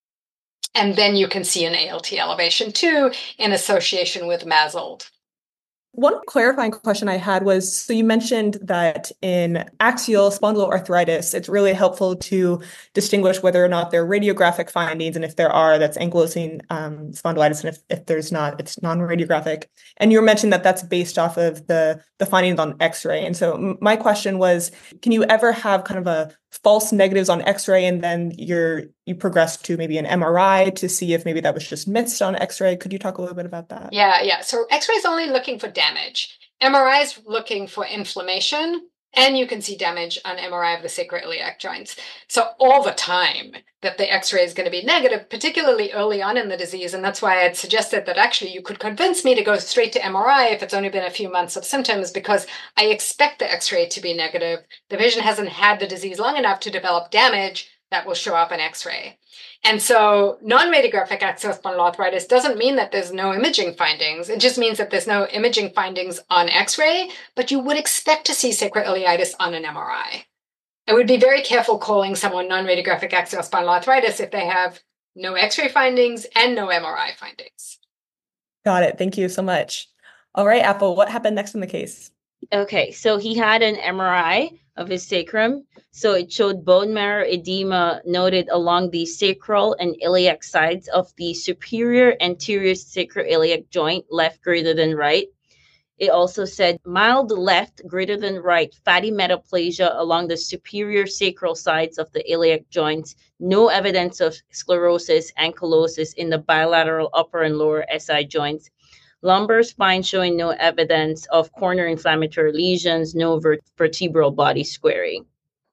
And then you can see an ALT elevation too in association with MASLD.
One clarifying question I had was, so you mentioned that in axial spondyloarthritis, it's really helpful to distinguish whether or not there are radiographic findings, and if there are, that's ankylosing spondylitis, and if there's not, it's non-radiographic. And you mentioned that that's based off of the findings on X-ray. And so my question was, can you ever have kind of a false negatives on X-ray and then you progress to maybe an MRI to see if maybe that was just missed on X-ray? Could you talk a little bit about that?
Yeah. So X-ray is only looking for damage. MRI is looking for inflammation. And you can see damage on MRI of the sacroiliac joints. So all the time that the X-ray is going to be negative, particularly early on in the disease. And that's why I had suggested that actually you could convince me to go straight to MRI if it's only been a few months of symptoms, because I expect the X-ray to be negative. The patient hasn't had the disease long enough to develop damage that will show up in X-ray. And so non-radiographic axial spondyloarthritis doesn't mean that there's no imaging findings. It just means that there's no imaging findings on X-ray, but you would expect to see sacroiliitis on an MRI. I would be very careful calling someone non-radiographic axial spondyloarthritis if they have no X-ray findings and no MRI findings.
Got it. Thank you so much. All right, Apple, what happened next in the case?
Okay, so he had an MRI of his sacrum. So it showed bone marrow edema noted along the sacral and iliac sides of the superior anterior sacroiliac joint, left greater than right. It also said mild left greater than right fatty metaplasia along the superior sacral sides of the iliac joints. No evidence of sclerosis, ankylosis in the bilateral upper and lower SI joints. Lumbar spine showing no evidence of corner inflammatory lesions, no vertebral body squaring.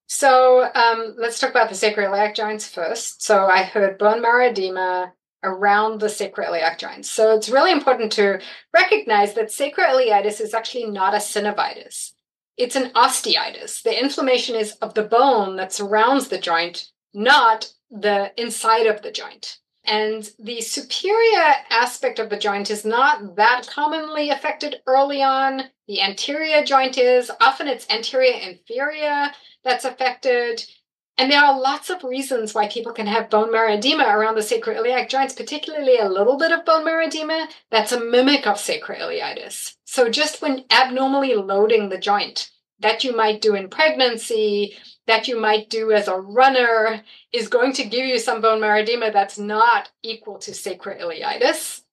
So let's talk about the sacroiliac joints first. So I heard bone marrow edema around the sacroiliac joints. So it's really important to recognize that sacroiliitis is actually not a synovitis. It's an osteitis. The inflammation is of the bone that surrounds the joint, not the inside of the joint. And the superior aspect of the joint is not that commonly affected early on. The anterior joint is. Often it's anterior inferior that's affected. And there are lots of reasons why people can have bone marrow edema around the sacroiliac joints, particularly a little bit of bone marrow edema. That's a mimic of sacroiliitis. So just when abnormally loading the joint, that you might do in pregnancy, that you might do as a runner, is going to give you some bone marrow edema that's not equal to sacroiliitis.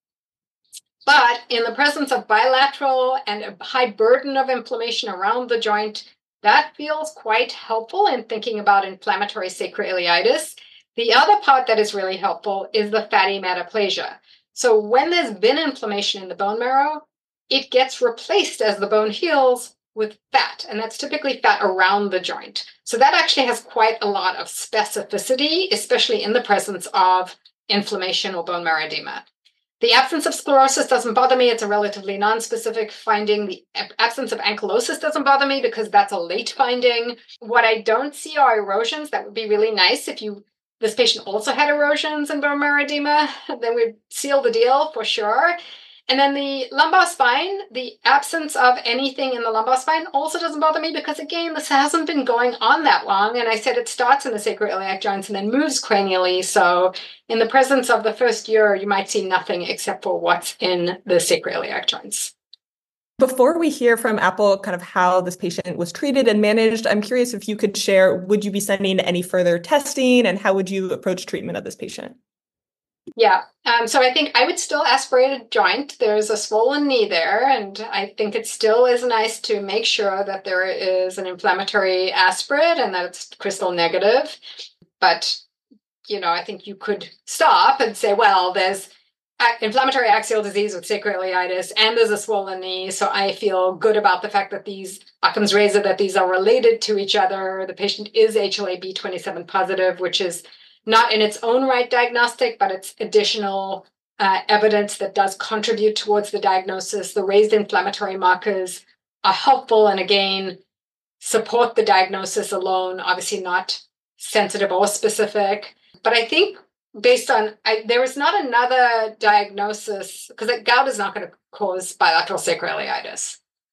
But in the presence of bilateral and a high burden of inflammation around the joint, that feels quite helpful in thinking about inflammatory sacroiliitis. The other part that is really helpful is the fatty metaplasia. So when there's been inflammation in the bone marrow, it gets replaced as the bone heals with fat, and that's typically fat around the joint. So that actually has quite a lot of specificity, especially in the presence of inflammation or bone marrow edema. The absence of sclerosis doesn't bother me. It's a relatively non-specific finding. The absence of ankylosis doesn't bother me because that's a late finding. What I don't see are erosions. That would be really nice if this patient also had erosions and bone marrow edema. Then we'd seal the deal for sure. And then the lumbar spine, the absence of anything in the lumbar spine also doesn't bother me because, again, this hasn't been going on that long. And I said it starts in the sacroiliac joints and then moves cranially. So in the presence of the first year, you might see nothing except for what's in the sacroiliac joints.
Before we hear from Apple kind of how this patient was treated and managed, I'm curious if you could share, would you be sending any further testing and how would you approach treatment of this patient?
Yeah, so I think I would still aspirate a joint. There's a swollen knee there, and I think it still is nice to make sure that there is an inflammatory aspirate and that it's crystal negative. But, I think you could stop and say, well, there's inflammatory axial disease with sacroiliitis, and there's a swollen knee, so I feel good about the fact that these Occam's razor, that these are related to each other. The patient is HLA-B27 positive, which is not in its own right diagnostic, but it's additional evidence that does contribute towards the diagnosis. The raised inflammatory markers are helpful and, again, support the diagnosis alone, obviously not sensitive or specific. But I think based on, there is not another diagnosis, because gout is not going to cause bilateral sacroiliitis.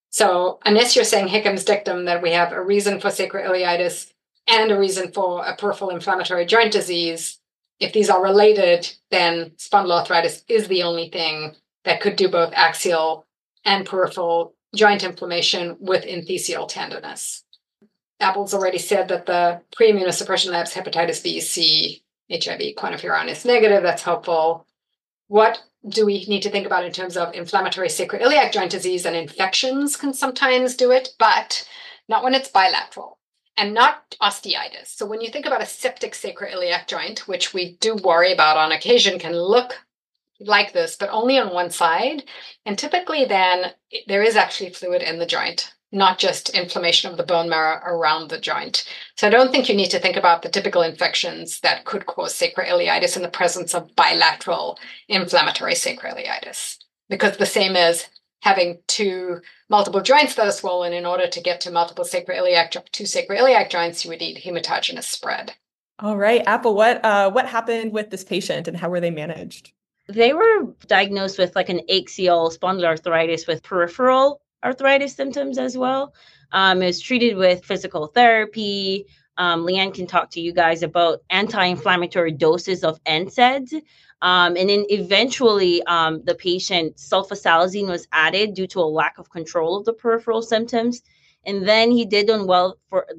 So unless you're saying Hickham's dictum that we have a reason for sacroiliitis and a reason for a peripheral inflammatory joint disease, if these are related, then spondyloarthritis is the only thing that could do both axial and peripheral joint inflammation with enthesial tenderness. Apple's already said that the pre-immunosuppression labs, hepatitis B, C, HIV, quantiferon is negative. That's helpful. What do we need to think about in terms of inflammatory sacroiliac joint disease? And infections can sometimes do it, but not when it's bilateral. And not osteitis. So when you think about a septic sacroiliac joint, which we do worry about on occasion, can look like this, but only on one side. And typically then there is actually fluid in the joint. not just inflammation of the bone marrow around the joint. So I don't think you need to think about the typical infections that could cause sacroiliitis in the presence of bilateral inflammatory sacroiliitis, because the same as having multiple joints that are swollen. In order to get to multiple two sacroiliac joints, you would need hematogenous spread.
All right, Apple, what happened with this patient and how were they managed?
They were diagnosed with like an axial spondyloarthritis with peripheral arthritis symptoms as well. It was treated with physical therapy. Leanne can talk to you guys about anti-inflammatory doses of NSAIDs. And then eventually the patient, sulfasalazine was added due to a lack of control of the peripheral symptoms. And then he did well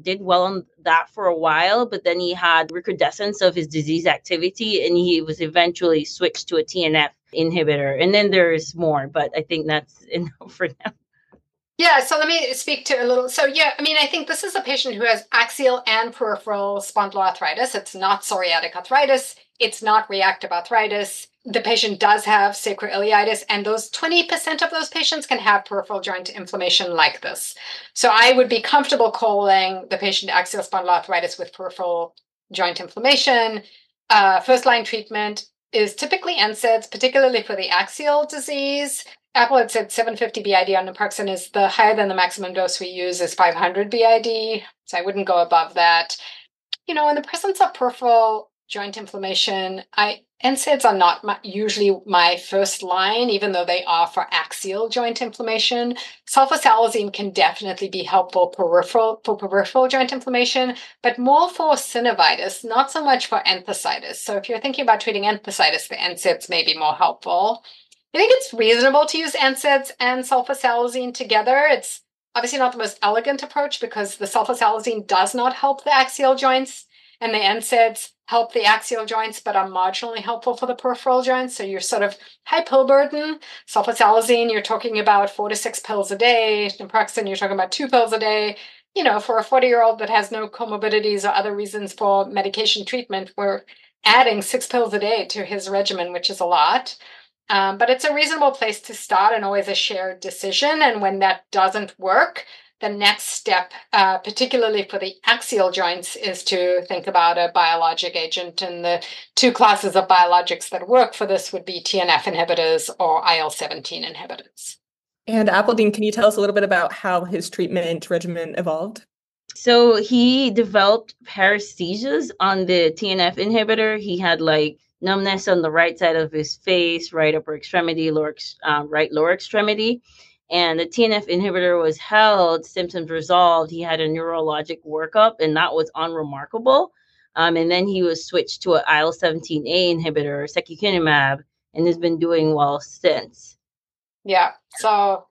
on that for a while, but then he had recrudescence of his disease activity, and he was eventually switched to a TNF inhibitor. And then there's more, but I think that's enough for now.
Yeah, so let me speak to a little. So yeah, I mean, I think this is a patient who has axial and peripheral spondyloarthritis. It's not psoriatic arthritis. It's not reactive arthritis. The patient does have sacroiliitis, and those 20% of those patients can have peripheral joint inflammation like this. So I would be comfortable calling the patient axial spondyloarthritis with peripheral joint inflammation. First-line treatment is typically NSAIDs, particularly for the axial disease. Apple had said 750 BID on naproxen is the higher than the maximum dose we use is 500 BID. So I wouldn't go above that. In the presence of peripheral joint inflammation, NSAIDs are not usually my first line, even though they are for axial joint inflammation. Sulfasalazine can definitely be helpful for peripheral joint inflammation, but more for synovitis, not so much for enthesitis. So if you're thinking about treating enthesitis, the NSAIDs may be more helpful. I think it's reasonable to use NSAIDs and sulfasalazine together. It's obviously not the most elegant approach because the sulfasalazine does not help the axial joints, and the NSAIDs help the axial joints but are marginally helpful for the peripheral joints. So you're sort of high pill burden. Sulfasalazine, you're talking about 4 to 6 pills a day. Naproxen, you're talking about 2 pills a day. For a 40-year-old that has no comorbidities or other reasons for medication treatment, we're adding 6 pills a day to his regimen, which is a lot. But it's a reasonable place to start and always a shared decision. And when that doesn't work, the next step, particularly for the axial joints, is to think about a biologic agent. And the 2 classes of biologics that work for this would be TNF inhibitors or IL-17 inhibitors.
And Appledine, can you tell us a little bit about how his treatment regimen evolved?
So he developed paresthesias on the TNF inhibitor. He had numbness on the right side of his face, right upper extremity, right lower extremity. And the TNF inhibitor was held, symptoms resolved. He had a neurologic workup, and that was unremarkable. And then he was switched to an IL-17A inhibitor, secukinumab, and has been doing well since.
Yeah. So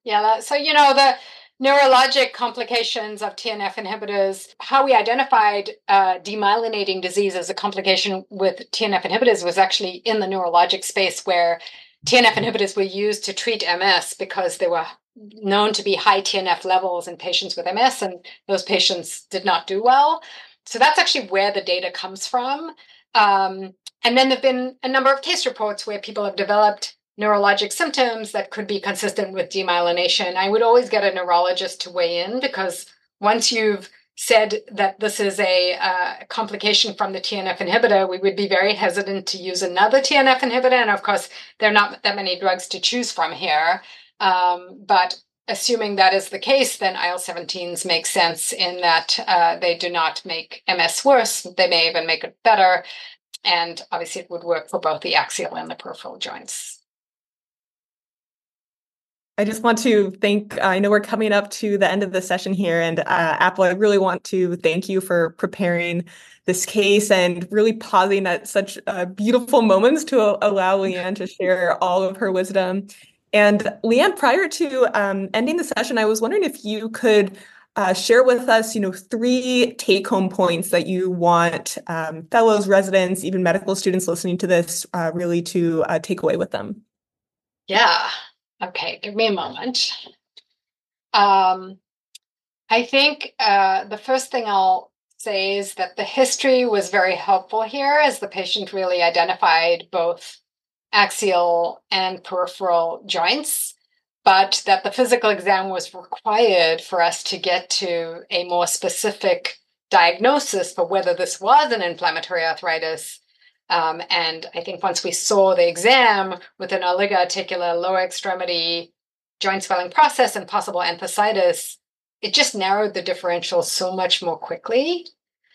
the neurologic complications of TNF inhibitors, how we identified demyelinating disease as a complication with TNF inhibitors was actually in the neurologic space, where TNF inhibitors were used to treat MS because they were known to be high TNF levels in patients with MS, and those patients did not do well. So that's actually where the data comes from. And then there have been a number of case reports where people have developed neurologic symptoms that could be consistent with demyelination. I would always get a neurologist to weigh in, because once you've said that this is a complication from the TNF inhibitor, we would be very hesitant to use another TNF inhibitor. And of course, there are not that many drugs to choose from here. But assuming that is the case, then IL-17s make sense in that they do not make MS worse. They may even make it better. And obviously, it would work for both the axial and the peripheral joints.
I just want to thank, I know we're coming up to the end of the session here, and Apple, I really want to thank you for preparing this case and really pausing at such beautiful moments to allow Leanne to share all of her wisdom. And Leanne, prior to ending the session, I was wondering if you could share with us, 3 take-home points that you want fellows, residents, even medical students listening to this really to take away with them.
Yeah. Okay, give me a moment. I think the first thing I'll say is that the history was very helpful here, as the patient really identified both axial and peripheral joints. but that the physical exam was required for us to get to a more specific diagnosis for whether this was an inflammatory arthritis. And I think once we saw the exam with an oligoarticular lower extremity joint swelling process and possible enthesitis, it just narrowed the differential so much more quickly.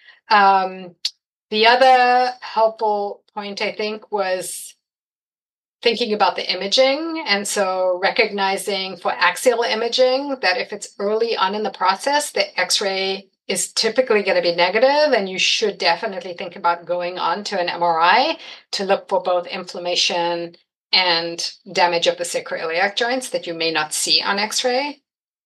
The other helpful point, I think, was thinking about the imaging. And so recognizing for axial imaging that if it's early on in the process, the X-ray is typically going to be negative, and you should definitely think about going on to an MRI to look for both inflammation and damage of the sacroiliac joints that you may not see on X-ray.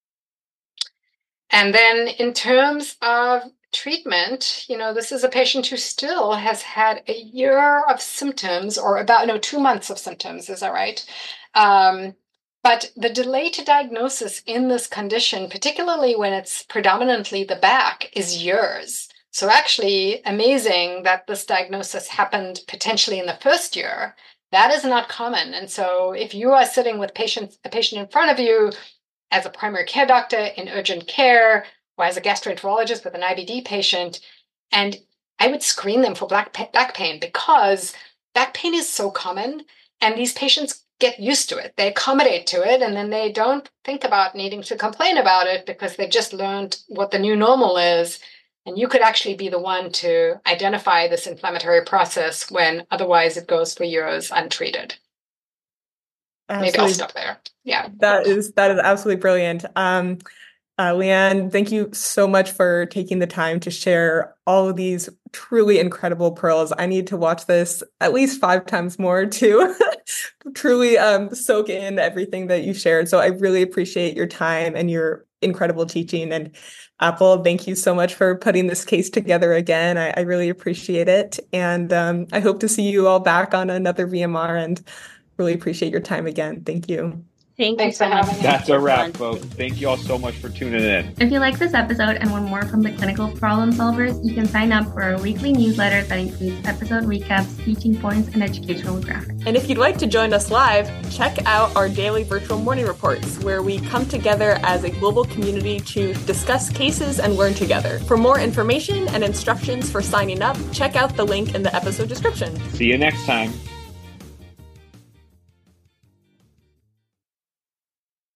And then in terms of treatment, this is a patient who still has had a year of symptoms, or about 2 months of symptoms, is that right? But the delay to diagnosis in this condition, particularly when it's predominantly the back, is years. So actually amazing that this diagnosis happened potentially in the first year. That is not common. And so if you are sitting with a patient in front of you as a primary care doctor in urgent care, or as a gastroenterologist with an IBD patient, and I would screen them for back pain, because back pain is so common, and these patients get used to it. They accommodate to it, and then they don't think about needing to complain about it because they've just learned what the new normal is. And you could actually be the one to identify this inflammatory process when otherwise it goes for years untreated. Absolutely. Maybe I'll stop there. Yeah.
That is absolutely brilliant. Leanne, thank you so much for taking the time to share all of these truly incredible pearls. I need to watch this at least 5 times more to truly soak in everything that you shared. So I really appreciate your time and your incredible teaching. And Apple, thank you so much for putting this case together again. I really appreciate it. And I hope to see you all back on another VMR, and really appreciate your time again. Thank you.
Thanks for having me.
That's a wrap, folks. Thank you all so much for tuning in.
If you like this episode and want more from the clinical problem solvers, you can sign up for our weekly newsletter that includes episode recaps, teaching points, and educational graphics.
And if you'd like to join us live, check out our daily virtual morning reports, where we come together as a global community to discuss cases and learn together. For more information and instructions for signing up, check out the link in the episode description.
See you next time.